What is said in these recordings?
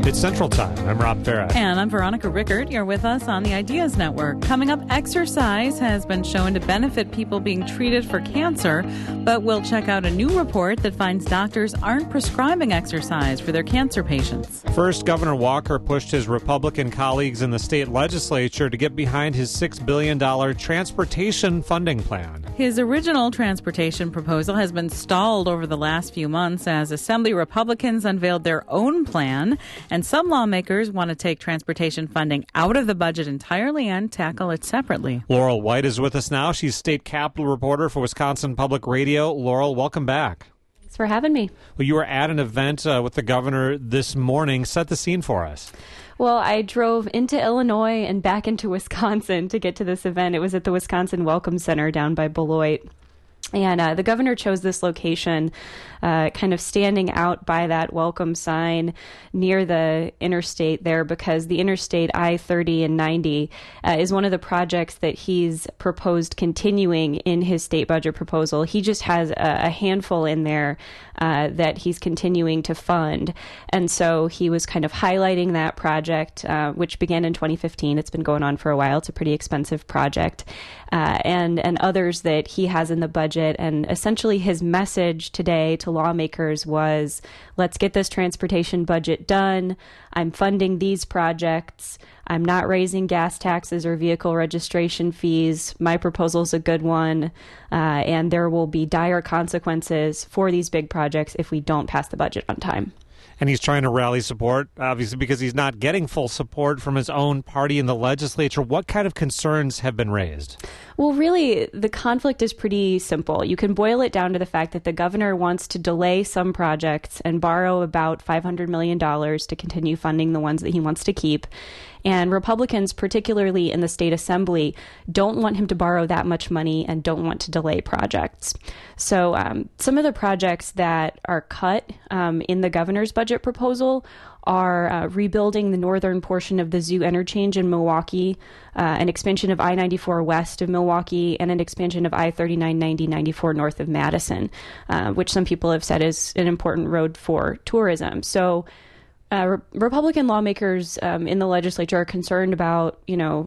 It's Central Time. I'm Rob Farah. And I'm Veronica Rickert. You're with us on the Ideas Network. Coming up, exercise has been shown to benefit people being treated for cancer, but we'll check out a new report that finds doctors aren't prescribing exercise for their cancer patients. First, Governor Walker pushed his Republican colleagues in the state legislature to get behind his $6 billion transportation funding plan. His original transportation proposal has been stalled over the last few months as Assembly Republicans unveiled their own plan. And some lawmakers want to take transportation funding out of the budget entirely and tackle it separately. Laurel White is with us now. She's state capitol reporter for Wisconsin Public Radio. Laurel, welcome back. Thanks for having me. Well, you were at an event with the governor this morning. Set the scene for us. Well, I drove into Illinois and back into Wisconsin to get to this event. It was at the Wisconsin Welcome Center down by Beloit. And the governor chose this location kind of standing out by that welcome sign near the interstate there because the interstate I-30 and 90 is one of the projects that he's proposed continuing in his state budget proposal. He just has a handful in there that he's continuing to fund. And so he was kind of highlighting that project, which began in 2015. It's been going on for a while. It's a pretty expensive project. And others that he has in the budget. And essentially his message today to lawmakers was, let's get this transportation budget done. I'm funding these projects. I'm not raising gas taxes or vehicle registration fees. My proposal is a good one. And there will be dire consequences for these big projects if we don't pass the budget on time. And he's trying to rally support, obviously, because he's not getting full support from his own party in the legislature. What kind of concerns have been raised? Well, really, the conflict is pretty simple. You can boil it down to the fact that the governor wants to delay some projects and borrow about $500 million to continue funding the ones that he wants to keep. And Republicans, particularly in the state assembly, don't want him to borrow that much money and don't want to delay projects. So some of the projects that are cut in the governor's budget proposal are rebuilding the northern portion of the Zoo interchange in Milwaukee, an expansion of I-94 west of Milwaukee, and an expansion of I-39-90-94 north of Madison, which some people have said is an important road for tourism. So Republican lawmakers in the legislature are concerned about,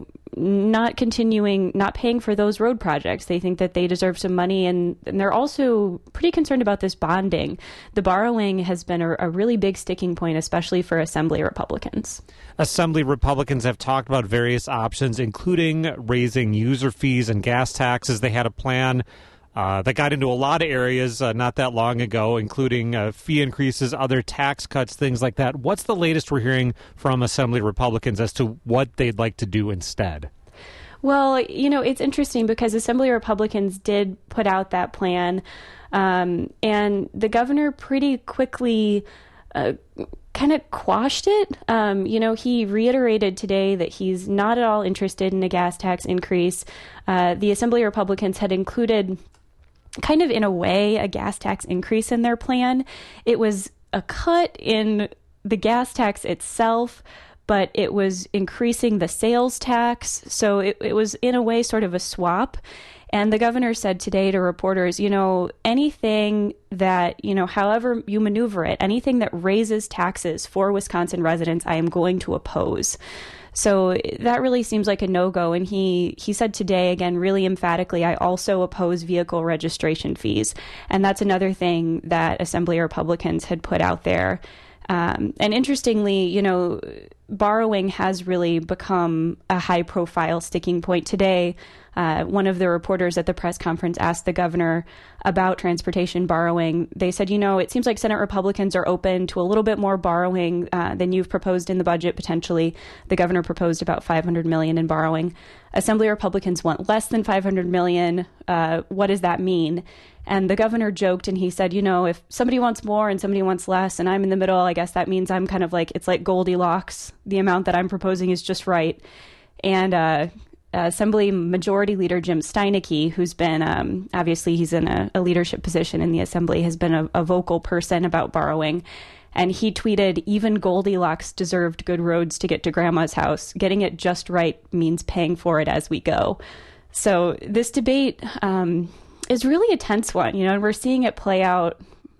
not paying for those road projects. They think that they deserve some money, and they're also pretty concerned about this bonding. The borrowing has been a really big sticking point, especially for Assembly Republicans. Assembly Republicans have talked about various options, including raising user fees and gas taxes. They had a plan that got into a lot of areas not that long ago, including fee increases, other tax cuts, things like that. What's the latest we're hearing from Assembly Republicans as to what they'd like to do instead? Well, it's interesting because Assembly Republicans did put out that plan, and the governor pretty quickly kind of quashed it. He reiterated today that he's not at all interested in a gas tax increase. The Assembly Republicans had included kind of in a way a gas tax increase in their plan. It was a cut in the gas tax itself, but it was increasing the sales tax. So it was in a way sort of a swap. And the governor said today to reporters, anything that, however you maneuver it, anything that raises taxes for Wisconsin residents, I am going to oppose. So that really seems like a no-go. And he said today, again, really emphatically, I also oppose vehicle registration fees. And that's another thing that Assembly Republicans had put out there. And interestingly, borrowing has really become a high-profile sticking point today. One of the reporters at the press conference asked the governor about transportation borrowing. They said, it seems like Senate Republicans are open to a little bit more borrowing than you've proposed in the budget, potentially. The governor proposed about $500 million in borrowing. Assembly Republicans want less than $500 million. What does that mean? And the governor joked and he said, if somebody wants more and somebody wants less and I'm in the middle, I guess that means I'm kind of like, it's like Goldilocks. The amount that I'm proposing is just right. And Assembly Majority Leader Jim Steineke, who's been, obviously he's in a leadership position in the Assembly, has been a vocal person about borrowing. And he tweeted, even Goldilocks deserved good roads to get to Grandma's house. Getting it just right means paying for it as we go. So this debate is really a tense one, and we're seeing it play out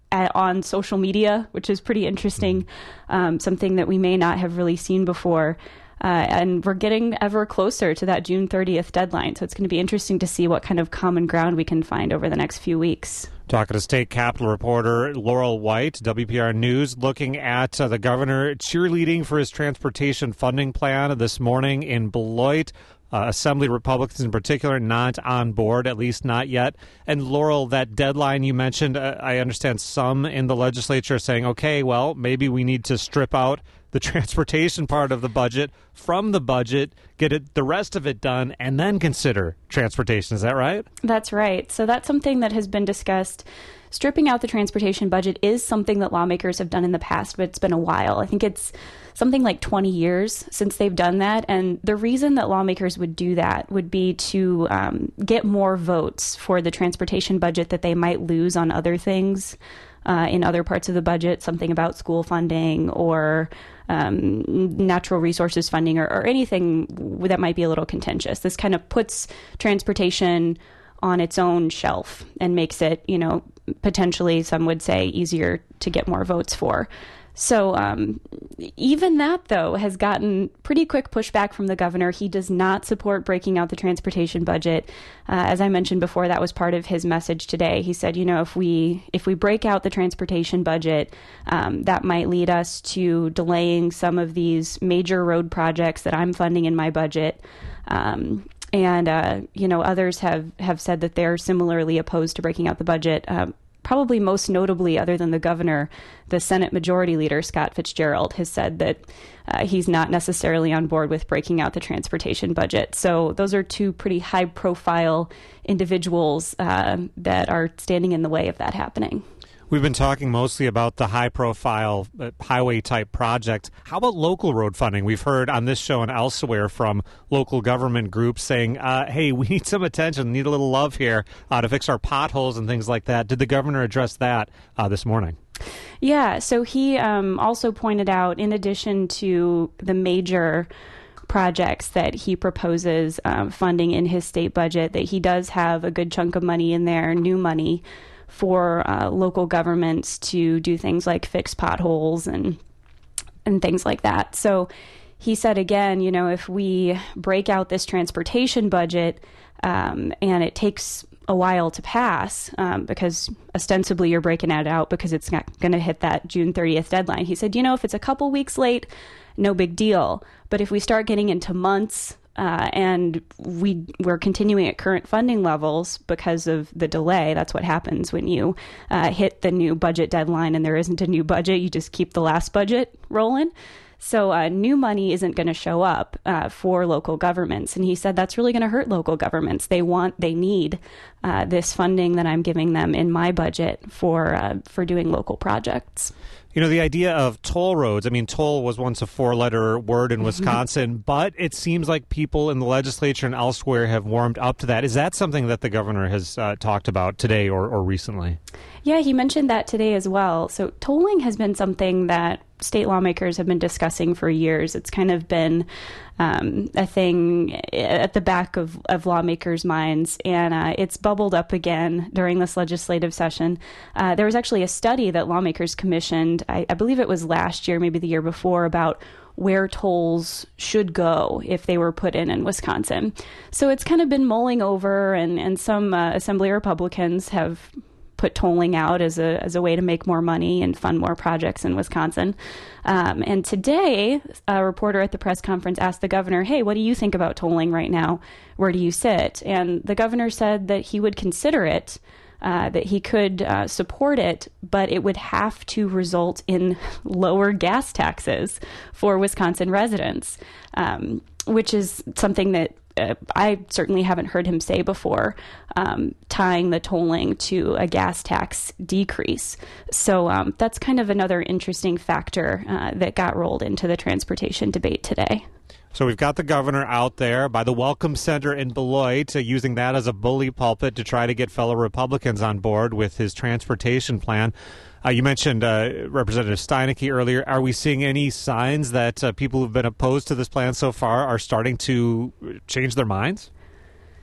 on social media, which is pretty interesting, something that we may not have really seen before. And we're getting ever closer to that June 30th deadline. So it's going to be interesting to see what kind of common ground we can find over the next few weeks. Talking to State Capitol reporter Laurel White, WPR News, looking at the governor cheerleading for his transportation funding plan this morning in Beloit. Assembly Republicans in particular not on board, at least not yet. And Laurel, that deadline you mentioned, I understand some in the legislature are saying, okay, well, maybe we need to strip out the transportation part of the budget from the budget, get the rest of it done, and then consider transportation. Is that right? That's right. So that's something that has been discussed. Stripping out the transportation budget is something that lawmakers have done in the past, but it's been a while. I think it's something like 20 years since they've done that. And the reason that lawmakers would do that would be to get more votes for the transportation budget that they might lose on other things in other parts of the budget, something about school funding or natural resources funding or anything that might be a little contentious. This kind of puts transportation on its own shelf and makes it, potentially, some would say, easier to get more votes for. So even that, though, has gotten pretty quick pushback from the governor. He does not support breaking out the transportation budget. As I mentioned before, that was part of his message today. He said, if we break out the transportation budget, that might lead us to delaying some of these major road projects that I'm funding in my budget. Others have said that they're similarly opposed to breaking out the budget. Probably most notably, other than the governor, the Senate Majority Leader, Scott Fitzgerald, has said that he's not necessarily on board with breaking out the transportation budget. So those are two pretty high-profile individuals that are standing in the way of that happening. We've been talking mostly about the high-profile highway-type project. How about local road funding? We've heard on this show and elsewhere from local government groups saying, hey, we need some attention, need a little love here to fix our potholes and things like that. Did the governor address that this morning? Yeah, so he also pointed out, in addition to the major projects that he proposes funding in his state budget, that he does have a good chunk of money in there, new money, for local governments to do things like fix potholes and things like that. So he said, again, if we break out this transportation budget and it takes a while to pass, because ostensibly you're breaking it out because it's not going to hit that June 30th deadline. He said, if it's a couple weeks late, no big deal. But if we start getting into months, and we're continuing at current funding levels because of the delay. That's what happens when you hit the new budget deadline and there isn't a new budget. You just keep the last budget rolling. So new money isn't going to show up for local governments. And he said that's really going to hurt local governments. They need this funding that I'm giving them in my budget for doing local projects. The idea of toll roads, toll was once a four-letter word in Wisconsin, but it seems like people in the legislature and elsewhere have warmed up to that. Is that something that the governor has talked about today or recently? Yeah, he mentioned that today as well. So tolling has been something that state lawmakers have been discussing for years. It's kind of been a thing at the back of lawmakers' minds, and it's bubbled up again during this legislative session. There was actually a study that lawmakers commissioned, I believe it was last year, maybe the year before, about where tolls should go if they were put in Wisconsin. So it's kind of been mulling over, and some Assembly Republicans have put tolling out as a way to make more money and fund more projects in Wisconsin. And today, a reporter at the press conference asked the governor, hey, what do you think about tolling right now? Where do you sit? And the governor said that he would consider it, that he could support it, but it would have to result in lower gas taxes for Wisconsin residents, which is something that I certainly haven't heard him say before, tying the tolling to a gas tax decrease. So that's kind of another interesting factor that got rolled into the transportation debate today. So we've got the governor out there by the Welcome Center in Beloit, using that as a bully pulpit to try to get fellow Republicans on board with his transportation plan. You mentioned Representative Steineke earlier. Are we seeing any signs that people who've been opposed to this plan so far are starting to change their minds?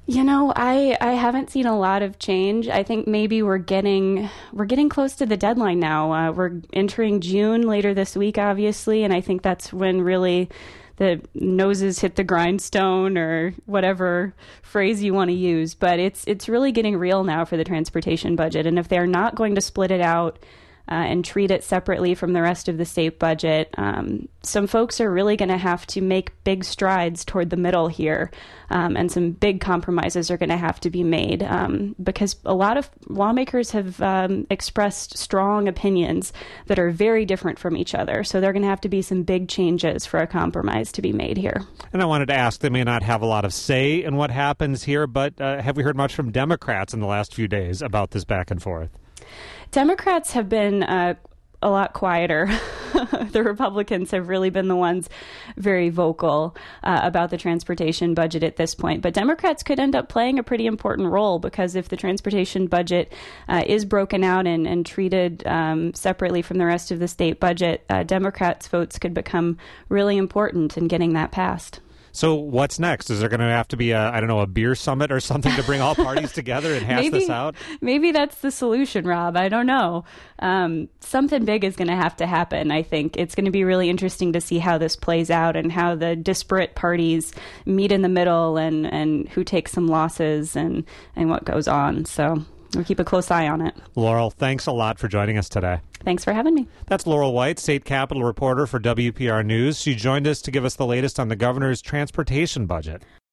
I haven't seen a lot of change. I think maybe we're getting close to the deadline now. We're entering June later this week, obviously, and I think that's when really the noses hit the grindstone, or whatever phrase you want to use. But it's really getting real now for the transportation budget, and if they're not going to split it out and treat it separately from the rest of the state budget, some folks are really going to have to make big strides toward the middle here, and some big compromises are going to have to be made, because a lot of lawmakers have expressed strong opinions that are very different from each other. So there are going to have to be some big changes for a compromise to be made here. And I wanted to ask, they may not have a lot of say in what happens here, but have we heard much from Democrats in the last few days about this back and forth? Democrats have been a lot quieter. The Republicans have really been the ones very vocal about the transportation budget at this point. But Democrats could end up playing a pretty important role, because if the transportation budget is broken out and treated separately from the rest of the state budget, Democrats' votes could become really important in getting that passed. So what's next? Is there going to have to be a beer summit or something to bring all parties together and hash this out? Maybe that's the solution, Rob. I don't know. Something big is going to have to happen, I think. It's going to be really interesting to see how this plays out and how the disparate parties meet in the middle, and who takes some losses and what goes on. So we'll keep a close eye on it. Laurel, thanks a lot for joining us today. Thanks for having me. That's Laurel White, state capitol reporter for WPR News. She joined us to give us the latest on the governor's transportation budget.